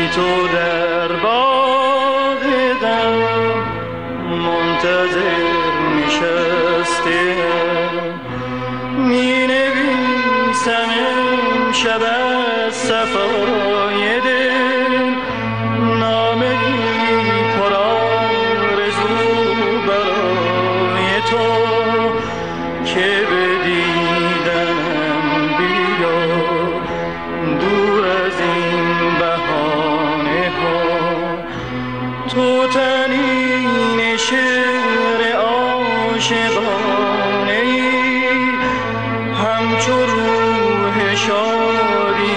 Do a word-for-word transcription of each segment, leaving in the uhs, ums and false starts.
تو در باغ غم منتظر نشستیم، می نویسم امشب از صفای دل نامه پر آرزو برای تو که به دیدنم بیا دور از این بهانه ها. تو تنین شعر عاشقانه ای، همچو روح شادی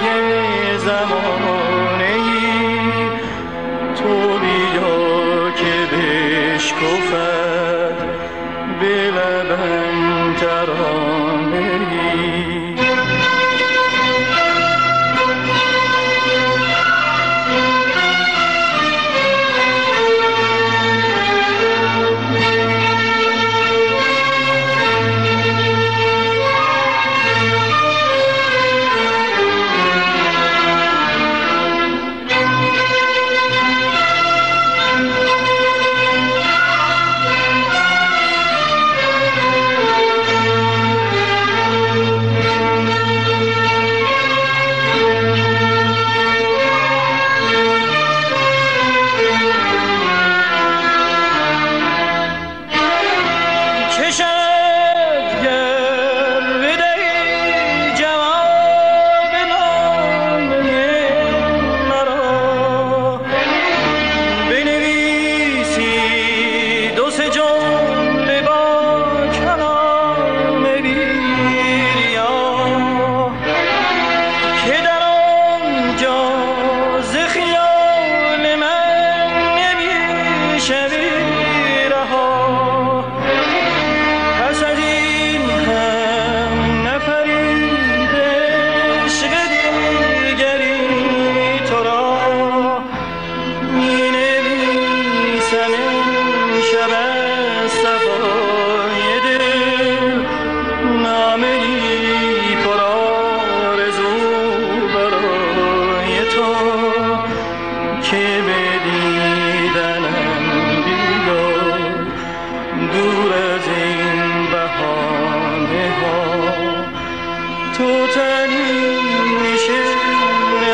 زمانه ای. تو بیا که بشکفد به لبم ترانه ای. تو تنین شعر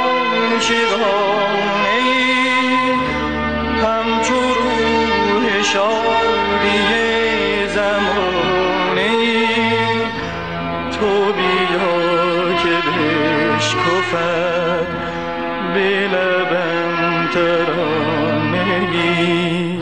عاشقانه ای، همچو روح شادی زمانه ای. تو بیا که بشکفد به لبم ترانه ای.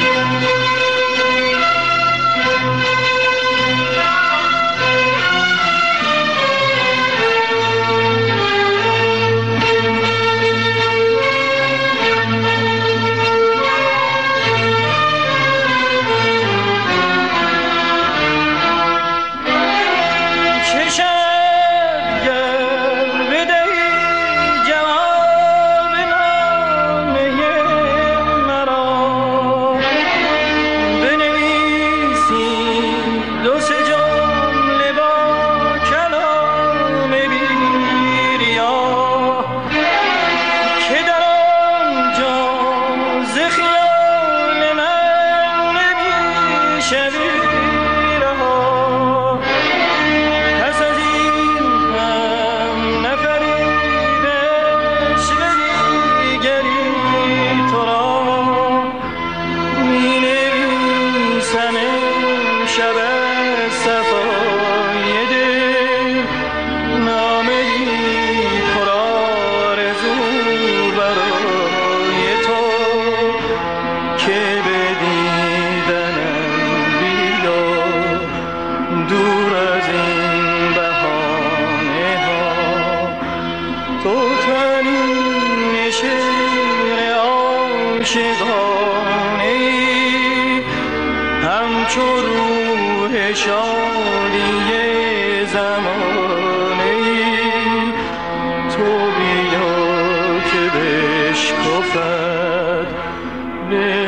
همچو روح شادی زمانه ای. تو بیا که بشکفد به